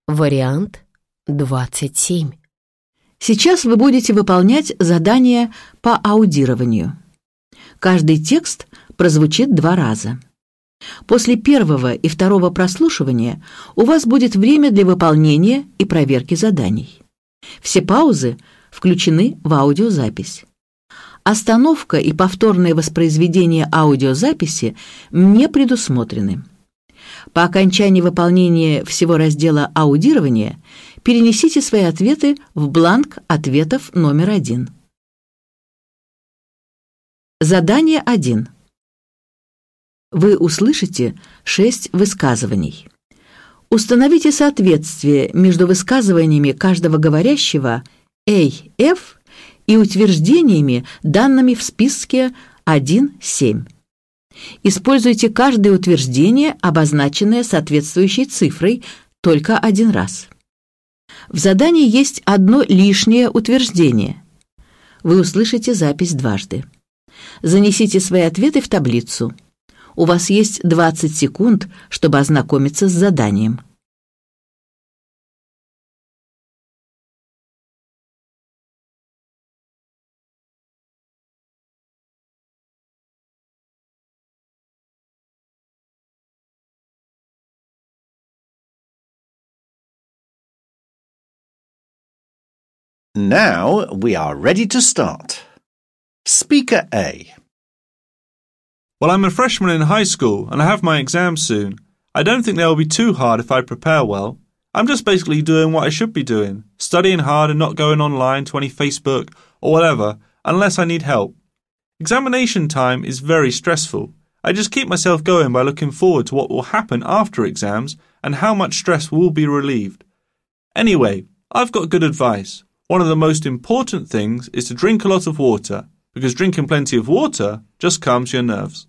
Вариант 27. Сейчас вы будете выполнять задание по аудированию. Каждый текст прозвучит 2 раза. После первого и второго прослушивания у вас будет время для выполнения и проверки заданий. Все паузы включены в аудиозапись. Остановка и повторное воспроизведение аудиозаписи не предусмотрены. По окончании выполнения всего раздела аудирования перенесите свои ответы в бланк ответов номер 1. Задание 1. Вы услышите 6 высказываний. Установите соответствие между высказываниями каждого говорящего A-F и утверждениями, данными в списке 1-7. Используйте каждое утверждение, обозначенное соответствующей цифрой, только 1 раз. В задании есть одно лишнее утверждение. Вы услышите запись дважды. Занесите свои ответы в таблицу. У вас есть 20 секунд, чтобы ознакомиться с заданием. Now we are ready to start. Speaker A. Well, I'm a freshman in high school and I have my exams soon. I don't think they'll be too hard if I prepare well. I'm just basically doing what I should be doing, studying hard and not going online to any Facebook or whatever unless I need help. Examination time is very stressful. I just keep myself going by looking forward to what will happen after exams and how much stress will be relieved. Anyway, I've got good advice. One of the most important things is to drink a lot of water, because drinking plenty of water just calms your nerves.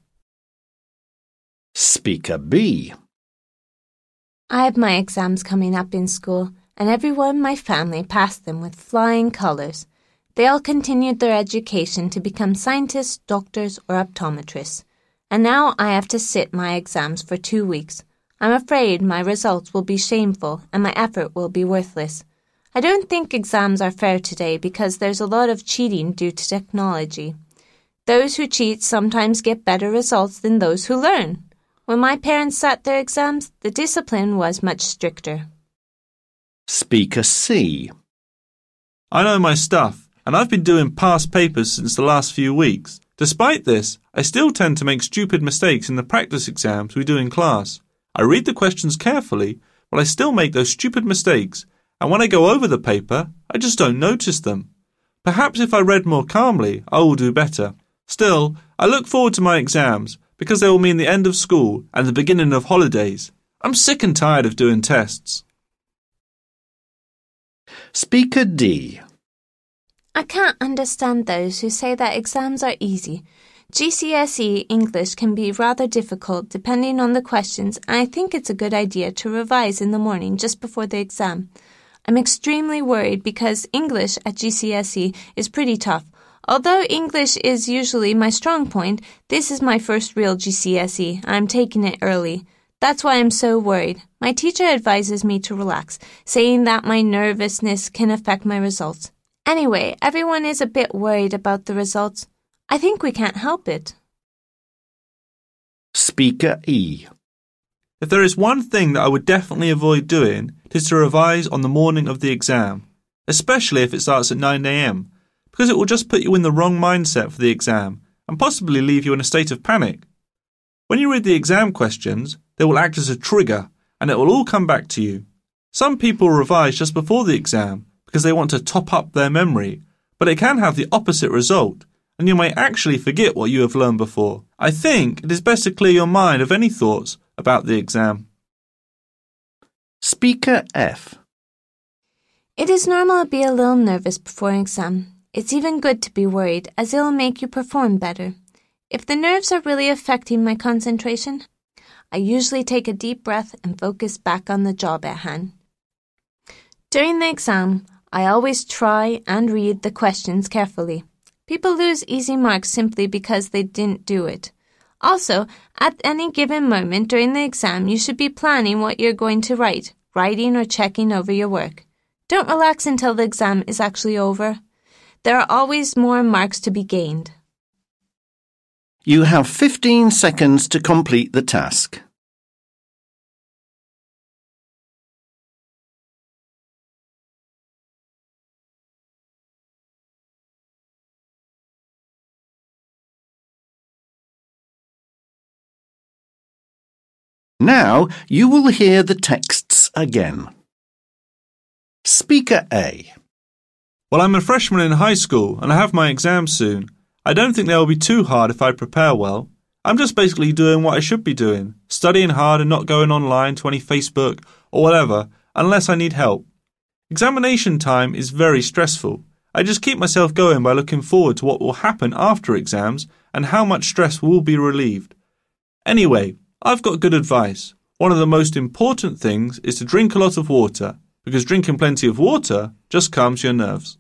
Speaker B. I have my exams coming up in school, and everyone in my family passed them with flying colours. They all continued their education to become scientists, doctors, or optometrists. And now I have to sit my exams for 2 weeks. I'm afraid my results will be shameful and my effort will be worthless. I don't think exams are fair today because there's a lot of cheating due to technology. Those who cheat sometimes get better results than those who learn. When my parents sat their exams, the discipline was much stricter. Speaker C. I know my stuff, and I've been doing past papers since the last few weeks. Despite this, I still tend to make stupid mistakes in the practice exams we do in class. I read the questions carefully, but I still make those stupid mistakes, and when I go over the paper, I just don't notice them. Perhaps if I read more calmly, I will do better. Still, I look forward to my exams because they will mean the end of school and the beginning of holidays. I'm sick and tired of doing tests. Speaker D. I can't understand those who say that exams are easy. GCSE English can be rather difficult depending on the questions, and I think it's a good idea to revise in the morning just before the exam. I'm extremely worried because English at GCSE is pretty tough. Although English is usually my strong point, this is my first real GCSE. I'm taking it early. That's why I'm so worried. My teacher advises me to relax, saying that my nervousness can affect my results. Anyway, everyone is a bit worried about the results. I think we can't help it. Speaker E. If there is one thing that I would definitely avoid doing, it is to revise on the morning of the exam, especially if it starts at 9 a.m, because it will just put you in the wrong mindset for the exam and possibly leave you in a state of panic. When you read the exam questions, they will act as a trigger and it will all come back to you. Some people revise just before the exam because they want to top up their memory, but it can have the opposite result, and you may actually forget what you have learned before. I think it is best to clear your mind of any thoughts about the exam. Speaker F. It is normal to be a little nervous before an exam. It's even good to be worried, as it'll make you perform better. If the nerves are really affecting my concentration, I usually take a deep breath and focus back on the job at hand. During the exam, I always try and read the questions carefully. People lose easy marks simply because they didn't do it. Also, at any given moment during the exam, you should be planning what you're going to write. writing or checking over your work. Don't relax until the exam is actually over. There are always more marks to be gained. You have 15 seconds to complete the task. Now you will hear the texts again. Speaker A. Well, I'm a freshman in high school and I have my exam soon. I don't think they'll be too hard if I prepare well. I'm just basically doing what I should be doing, studying hard and not going online to any Facebook or whatever unless I need help. Examination time is very stressful. I just keep myself going by looking forward to what will happen after exams and how much stress will be relieved. Anyway, I've got good advice. One of the most important things is to drink a lot of water, because drinking plenty of water just calms your nerves.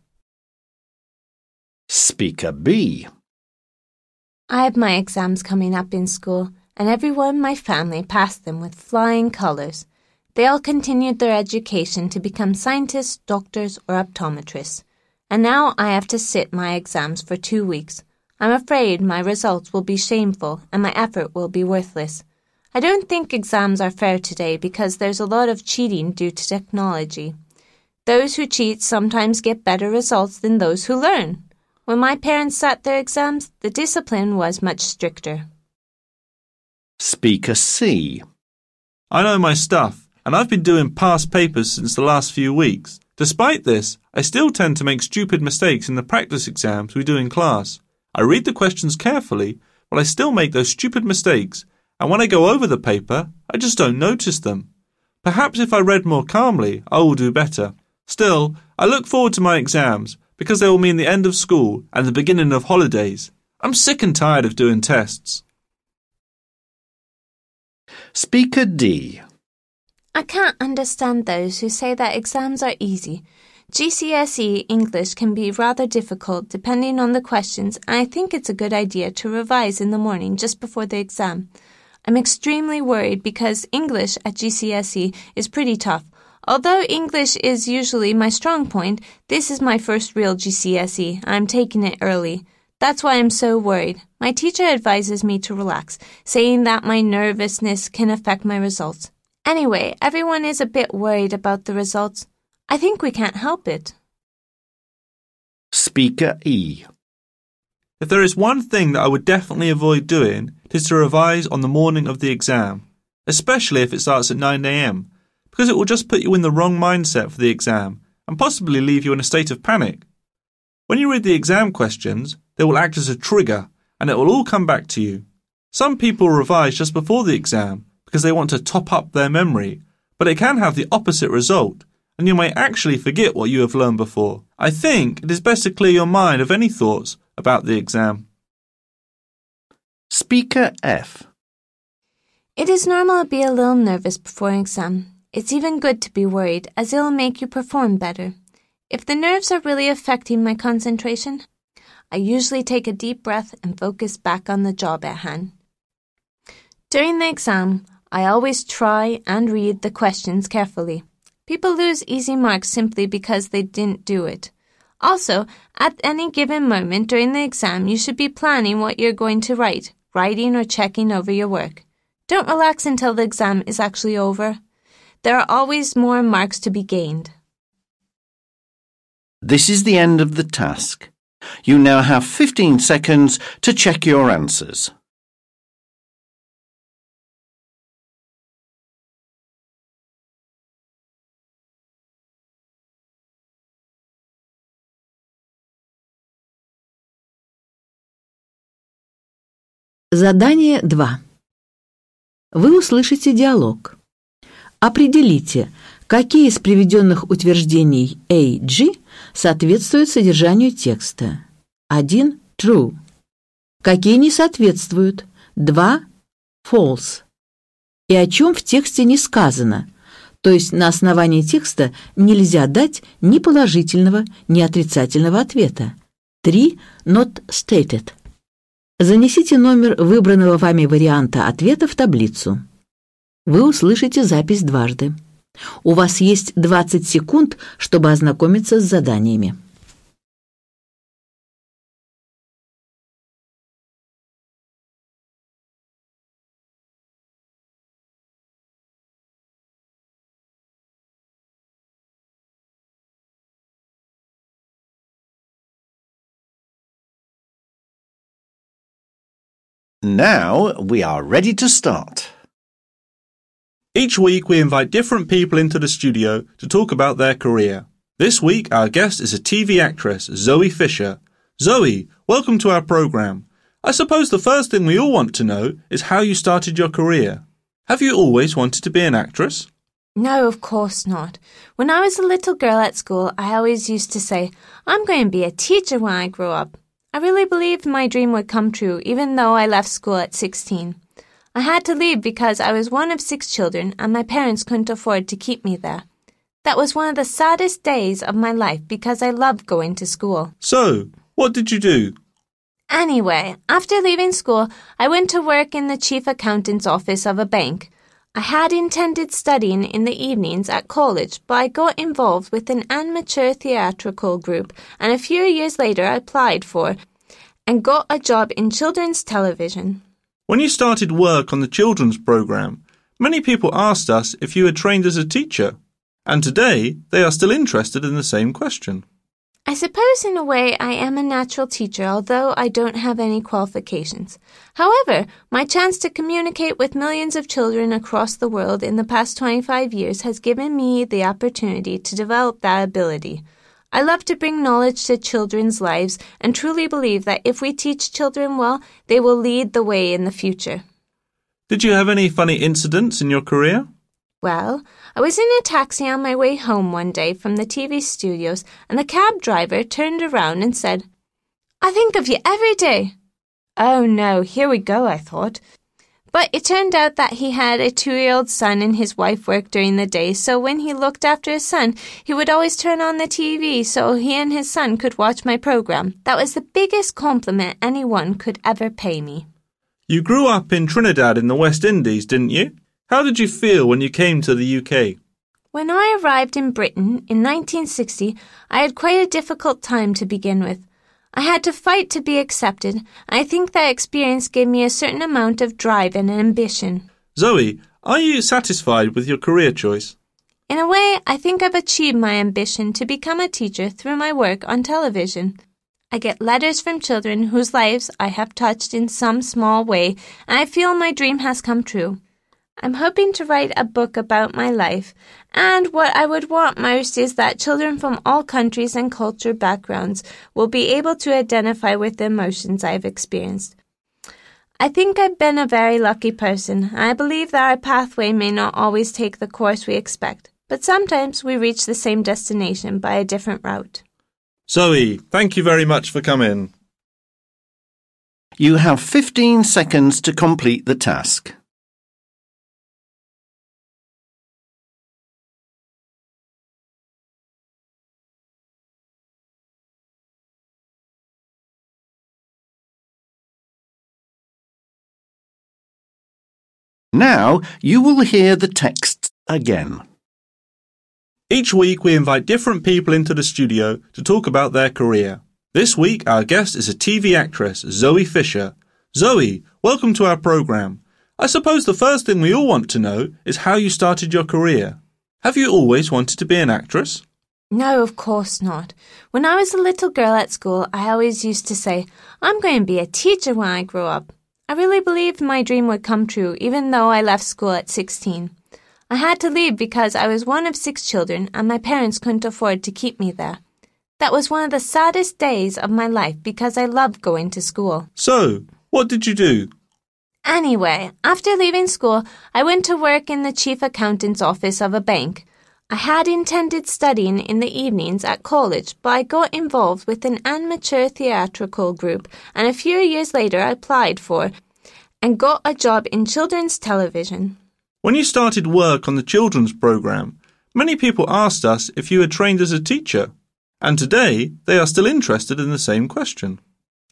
Speaker B. I have my exams coming up in school, and everyone in my family passed them with flying colours. They all continued their education to become scientists, doctors, or optometrists. And now I have to sit my exams for 2 weeks. I'm afraid my results will be shameful and my effort will be worthless. I don't think exams are fair today because there's a lot of cheating due to technology. Those who cheat sometimes get better results than those who learn. When my parents sat their exams, the discipline was much stricter. Speaker C. I know my stuff, and I've been doing past papers since the last few weeks. Despite this, I still tend to make stupid mistakes in the practice exams we do in class. I read the questions carefully, but I still make those stupid mistakes, and when I go over the paper, I just don't notice them. Perhaps if I read more calmly, I will do better. Still, I look forward to my exams because they will mean the end of school and the beginning of holidays. I'm sick and tired of doing tests. Speaker D. I can't understand those who say that exams are easy. GCSE English can be rather difficult depending on the questions, and I think it's a good idea to revise in the morning just before the exam. I'm extremely worried because English at GCSE is pretty tough. Although English is usually my strong point, this is my first real GCSE. I'm taking it early. That's why I'm so worried. My teacher advises me to relax, saying that my nervousness can affect my results. Anyway, everyone is a bit worried about the results. I think we can't help it. Speaker E. If there is one thing that I would definitely avoid doing, it is to revise on the morning of the exam, especially if it starts at 9 a.m, because it will just put you in the wrong mindset for the exam and possibly leave you in a state of panic. When you read the exam questions, they will act as a trigger and it will all come back to you. Some people revise just before the exam because they want to top up their memory, but it can have the opposite result and you may actually forget what you have learned before. I think it is best to clear your mind of any thoughts about the exam. Speaker F. It is normal to be a little nervous before an exam. It's even good to be worried, as it'll make you perform better. If the nerves are really affecting my concentration, I usually take a deep breath and focus back on the job at hand. During the exam, I always try and read the questions carefully. People lose easy marks simply because they didn't do it. Also, at any given moment during the exam, you should be planning what you're going to write, writing or checking over your work. Don't relax until the exam is actually over. There are always more marks to be gained. This is the end of the task. You now have 15 seconds to check your answers. Задание 2. Вы услышите диалог. Определите, какие из приведенных утверждений A, G соответствуют содержанию текста. 1. True. Какие не соответствуют. 2. False. И о чем в тексте не сказано. То есть на основании текста нельзя дать ни положительного, ни отрицательного ответа. 3. Not stated. Занесите номер выбранного вами варианта ответа в таблицу. Вы услышите запись дважды. У вас есть 20 секунд, чтобы ознакомиться с заданиями. Now we are ready to start. Each week we invite different people into the studio to talk about their career. This week our guest is a TV actress, Zoe Fisher. Zoe, welcome to our program. I suppose the first thing we all want to know is how you started your career. Have you always wanted to be an actress? No, of course not. When I was a little girl at school, I always used to say, I'm going to be a teacher when I grow up. I really believed my dream would come true, even though I left school at 16. I had to leave because I was one of 6 children and my parents couldn't afford to keep me there. That was one of the saddest days of my life because I loved going to school. So, what did you do? Anyway, after leaving school, I went to work in the chief accountant's office of a bank. I had intended studying in the evenings at college, but I got involved with an amateur theatrical group, and a few years later I applied for and got a job in children's television. When you started work on the children's program, many people asked us if you had trained as a teacher, and today they are still interested in the same question. I suppose in a way I am a natural teacher, although I don't have any qualifications. However, my chance to communicate with millions of children across the world in the past 25 years has given me the opportunity to develop that ability. I love to bring knowledge to children's lives and truly believe that if we teach children well, they will lead the way in the future. Did you have any funny incidents in your career? Well, I was in a taxi on my way home one day from the TV studios, and the cab driver turned around and said, I think of you every day. Oh no, here we go, I thought. But it turned out that he had a 2-year-old son and his wife worked during the day, so when he looked after his son, he would always turn on the TV so he and his son could watch my program. That was the biggest compliment anyone could ever pay me. You grew up in Trinidad in the West Indies, didn't you? How did you feel when you came to the UK? When I arrived in Britain in 1960, I had quite a difficult time to begin with. I had to fight to be accepted, and I think that experience gave me a certain amount of drive and ambition. Zoe, are you satisfied with your career choice? In a way, I think I've achieved my ambition to become a teacher through my work on television. I get letters from children whose lives I have touched in some small way, and I feel my dream has come true. I'm hoping to write a book about my life, and what I would want most is that children from all countries and culture backgrounds will be able to identify with the emotions I've experienced. I think I've been a very lucky person, and I believe that our pathway may not always take the course we expect, but sometimes we reach the same destination by a different route. Zoe, thank you very much for coming. You have 15 seconds to complete the task. Now you will hear the text again. Each week we invite different people into the studio to talk about their career. This week our guest is a TV actress, Zoe Fisher. Zoe, welcome to our program. I suppose the first thing we all want to know is how you started your career. Have you always wanted to be an actress? No, of course not. When I was a little girl at school, I always used to say, I'm going to be a teacher when I grow up. I really believed my dream would come true, even though I left school at 16. I had to leave because I was one of 6 children and my parents couldn't afford to keep me there. That was one of the saddest days of my life because I loved going to school. So, what did you do? Anyway, after leaving school, I went to work in the chief accountant's office of a bank. I had intended studying in the evenings at college, but I got involved with an amateur theatrical group, and a few years later I applied for and got a job in children's television. When you started work on the children's program, many people asked us if you had trained as a teacher, and today they are still interested in the same question.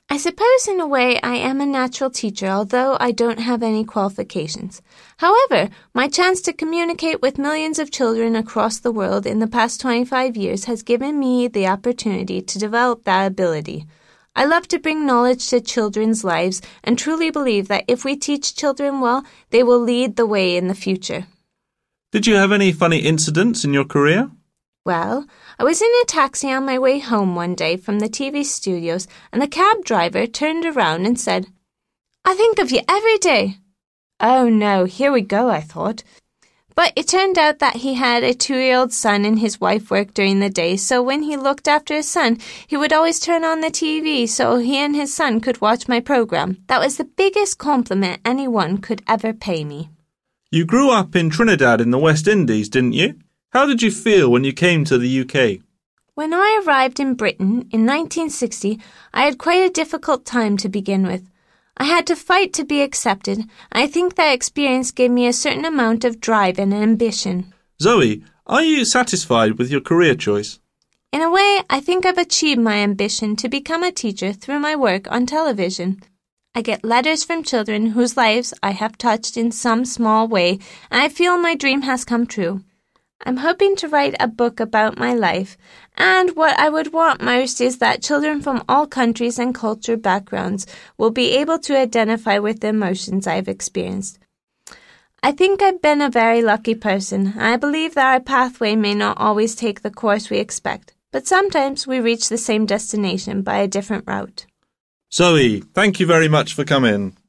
I suppose in a way I am a natural teacher, although I don't have any qualifications. However, my chance to communicate with millions of children across the world in the past 25 years has given me the opportunity to develop that ability. I love to bring knowledge to children's lives and truly believe that if we teach children well, they will lead the way in the future. Did you have any funny incidents in your career? Well, I was in a taxi on my way home one day from the TV studios, and the cab driver turned around and said, "I think of you every day." Oh no, here we go, I thought. But it turned out that he had a 2-year-old son and his wife worked during the day, so when he looked after his son, he would always turn on the TV so he and his son could watch my program. That was the biggest compliment anyone could ever pay me. You grew up in Trinidad in the West Indies, didn't you? How did you feel when you came to the UK? When I arrived in Britain in 1960, I had quite a difficult time to begin with. I had to fight to be accepted, and I think that experience gave me a certain amount of drive and ambition. Zoe, are you satisfied with your career choice? In a way, I think I've achieved my ambition to become a teacher through my work on television. I get letters from children whose lives I have touched in some small way, and I feel my dream has come true. I'm hoping to write a book about my life, and what I would want most is that children from all countries and culture backgrounds will be able to identify with the emotions I've experienced. I think I've been a very lucky person. I believe that our pathway may not always take the course we expect, but sometimes we reach the same destination by a different route. Zoe, thank you very much for coming.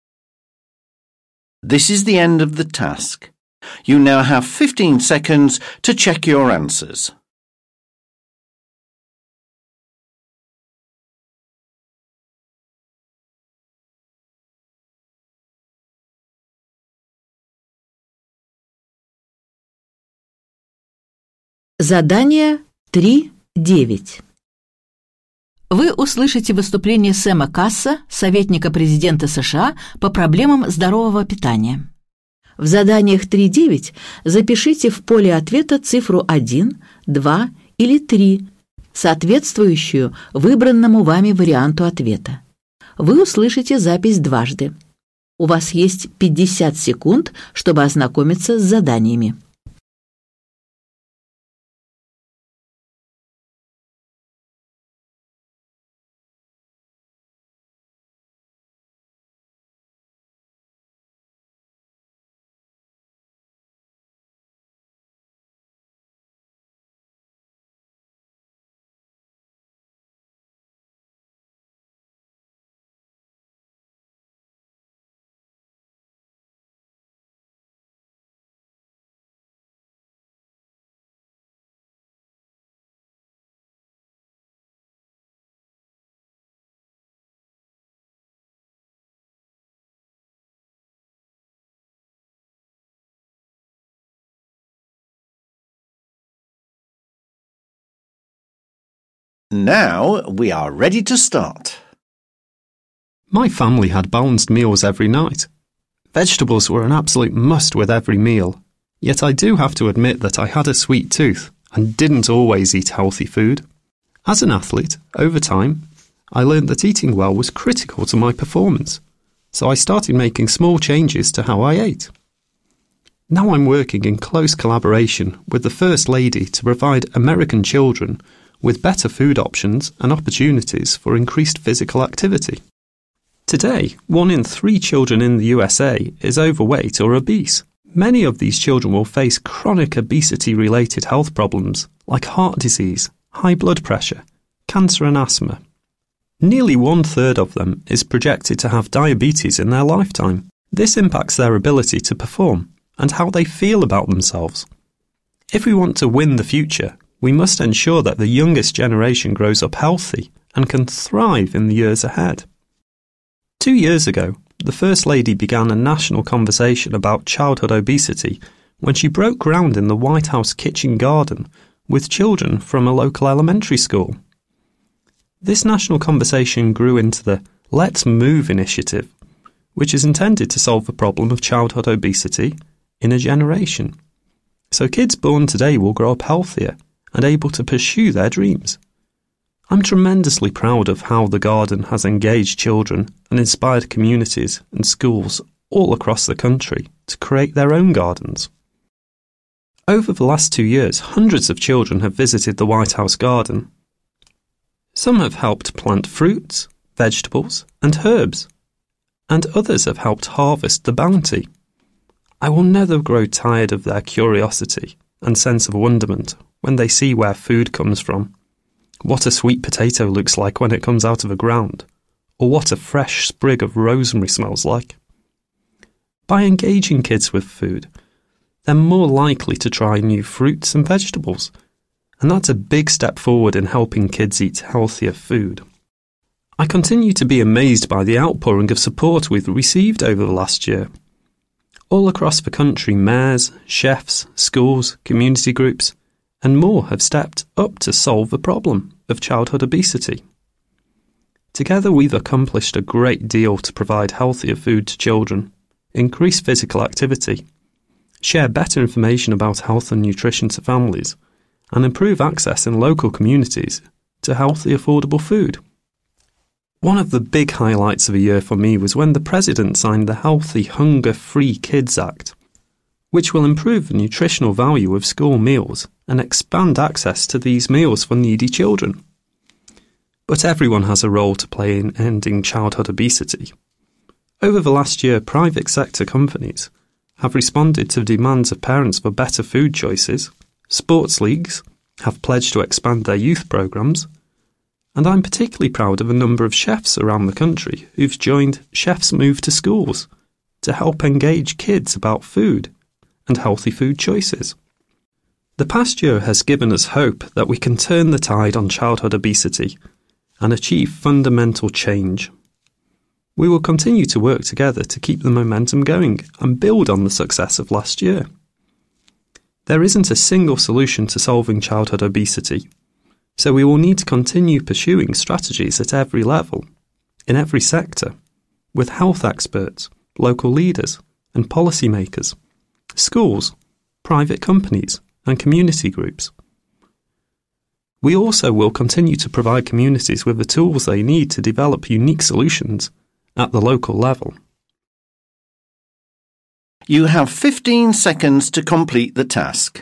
This is the end of the task. You now have 15 seconds to check your answers. Задание 3.9. Вы услышите выступление Сэма Касса, советника президента США по проблемам здорового питания. В заданиях 3.9 запишите в поле ответа цифру 1, 2 или 3, соответствующую выбранному вами варианту ответа. Вы услышите запись дважды. У вас есть 50 секунд, чтобы ознакомиться с заданиями. Now we are ready to start. My family had balanced meals every night. Vegetables were an absolute must with every meal, yet I do have to admit that I had a sweet tooth and didn't always eat healthy food. As an athlete, over time, I learned that eating well was critical to my performance, so I started making small changes to how I ate. Now I'm working in close collaboration with the First Lady to provide American children with better food options and opportunities for increased physical activity. Today, 1 in 3 children in the USA is overweight or obese. Many of these children will face chronic obesity-related health problems like heart disease, high blood pressure, cancer and asthma. Nearly 1/3 of them is projected to have diabetes in their lifetime. This impacts their ability to perform and how they feel about themselves. If we want to win the future, we must ensure that the youngest generation grows up healthy and can thrive in the years ahead. 2 years ago, the First Lady began a national conversation about childhood obesity when she broke ground in the White House kitchen garden with children from a local elementary school. This national conversation grew into the Let's Move initiative, which is intended to solve the problem of childhood obesity in a generation. So kids born today will grow up healthier and able to pursue their dreams. I'm tremendously proud of how the garden has engaged children and inspired communities and schools all across the country to create their own gardens. Over the last 2 years, hundreds of children have visited the White House garden. Some have helped plant fruits, vegetables, and herbs, and others have helped harvest the bounty. I will never grow tired of their curiosity and sense of wonderment when they see where food comes from, what a sweet potato looks like when it comes out of the ground, or what a fresh sprig of rosemary smells like. By engaging kids with food, they're more likely to try new fruits and vegetables, and that's a big step forward in helping kids eat healthier food. I continue to be amazed by the outpouring of support we've received over the last year. All across the country, mayors, chefs, schools, community groups, and more have stepped up to solve the problem of childhood obesity. Together we've accomplished a great deal to provide healthier food to children, increase physical activity, share better information about health and nutrition to families, and improve access in local communities to healthy, affordable food. One of the big highlights of the year for me was when the President signed the Healthy Hunger-Free Kids Act, which will improve the nutritional value of school meals and expand access to these meals for needy children. But everyone has a role to play in ending childhood obesity. Over the last year, private sector companies have responded to the demands of parents for better food choices, sports leagues have pledged to expand their youth programmes, and I'm particularly proud of a number of chefs around the country who've joined Chefs Move to Schools to help engage kids about food and healthy food choices. The past year has given us hope that we can turn the tide on childhood obesity and achieve fundamental change. We will continue to work together to keep the momentum going and build on the success of last year. There isn't a single solution to solving childhood obesity, so we will need to continue pursuing strategies at every level, in every sector, with health experts, local leaders and policymakers, schools, private companies and community groups. We also will continue to provide communities with the tools they need to develop unique solutions at the local level. You have 15 seconds to complete the task.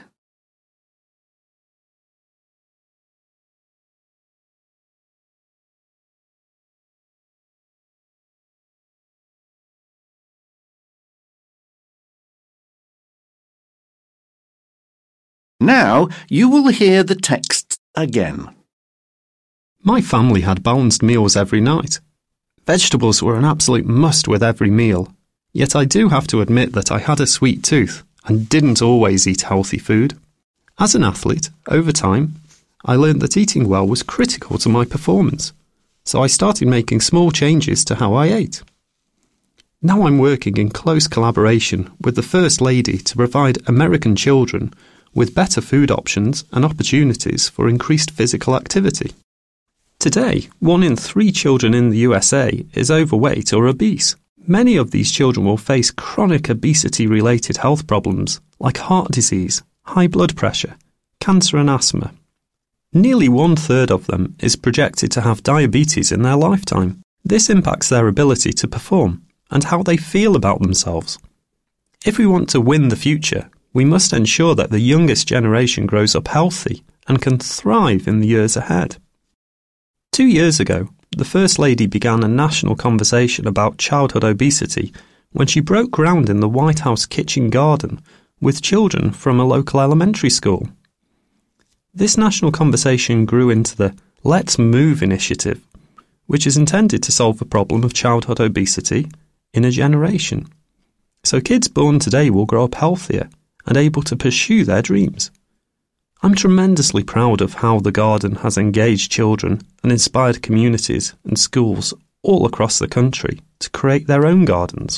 Now you will hear the text again. My family had balanced meals every night. Vegetables were an absolute must with every meal, yet I do have to admit that I had a sweet tooth and didn't always eat healthy food. As an athlete, over time, I learned that eating well was critical to my performance, so I started making small changes to how I ate. Now I'm working in close collaboration with the First Lady to provide American children with better food options and opportunities for increased physical activity. Today, 1 in 3 children in the USA is overweight or obese. Many of these children will face chronic obesity-related health problems like heart disease, high blood pressure, cancer and asthma. Nearly 1/3 of them is projected to have diabetes in their lifetime. This impacts their ability to perform and how they feel about themselves. If we want to win the future, we must ensure that the youngest generation grows up healthy and can thrive in the years ahead. 2 years ago, the First Lady began a national conversation about childhood obesity when she broke ground in the White House kitchen garden with children from a local elementary school. This national conversation grew into the Let's Move initiative, which is intended to solve the problem of childhood obesity in a generation. So kids born today will grow up healthier and able to pursue their dreams. I'm tremendously proud of how the garden has engaged children and inspired communities and schools all across the country to create their own gardens.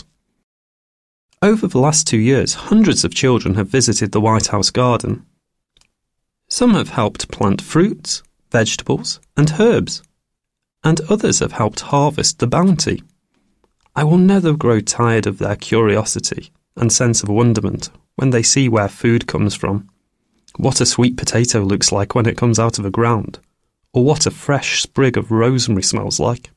Over the last 2 years, hundreds of children have visited the White House garden. Some have helped plant fruits, vegetables, and herbs, and others have helped harvest the bounty. I will never grow tired of their curiosity and sense of wonderment when they see where food comes from, what a sweet potato looks like when it comes out of the ground, or what a fresh sprig of rosemary smells like.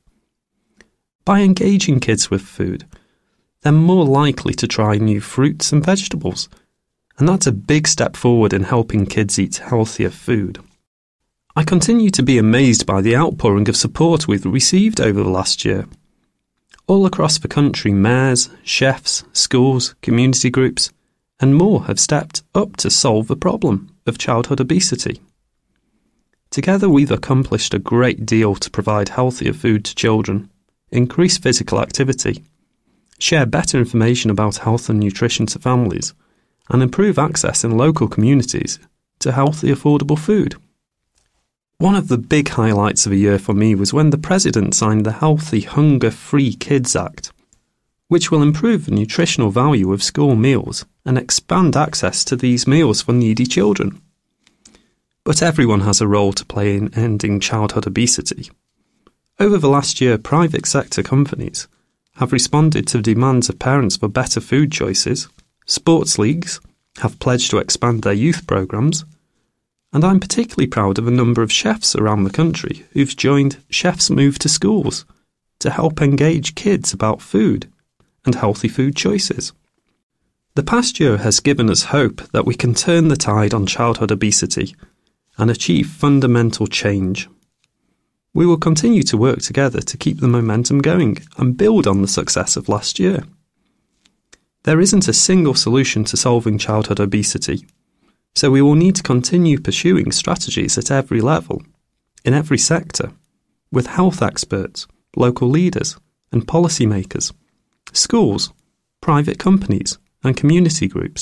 By engaging kids with food, they're more likely to try new fruits and vegetables, and that's a big step forward in helping kids eat healthier food. I continue to be amazed by the outpouring of support we've received over the last year. All across the country, mayors, chefs, schools, community groups, and more have stepped up to solve the problem of childhood obesity. Together we've accomplished a great deal to provide healthier food to children, increase physical activity, share better information about health and nutrition to families, and improve access in local communities to healthy, affordable food. One of the big highlights of the year for me was when the President signed the Healthy Hunger-Free Kids Act, which will improve the nutritional value of school meals and expand access to these meals for needy children. But everyone has a role to play in ending childhood obesity. Over the last year, private sector companies have responded to the demands of parents for better food choices, sports leagues have pledged to expand their youth programmes, and I'm particularly proud of a number of chefs around the country who've joined Chefs Move to Schools to help engage kids about food and healthy food choices. The past year has given us hope that we can turn the tide on childhood obesity and achieve fundamental change. We will continue to work together to keep the momentum going and build on the success of last year. There isn't a single solution to solving childhood obesity, so we will need to continue pursuing strategies at every level, in every sector, with health experts, local leaders and policymakers, schools, private companies and community groups.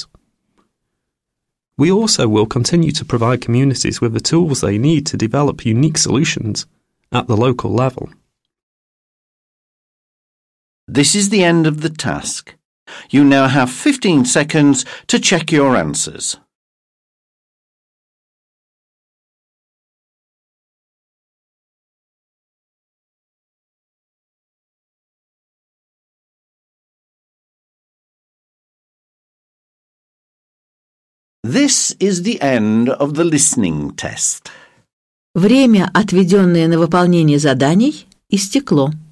We also will continue to provide communities with the tools they need to develop unique solutions at the local level. This is the end of the task. You now have 15 seconds to check your answers. This is the end of the listening test. Время, отведенное на выполнение заданий, истекло.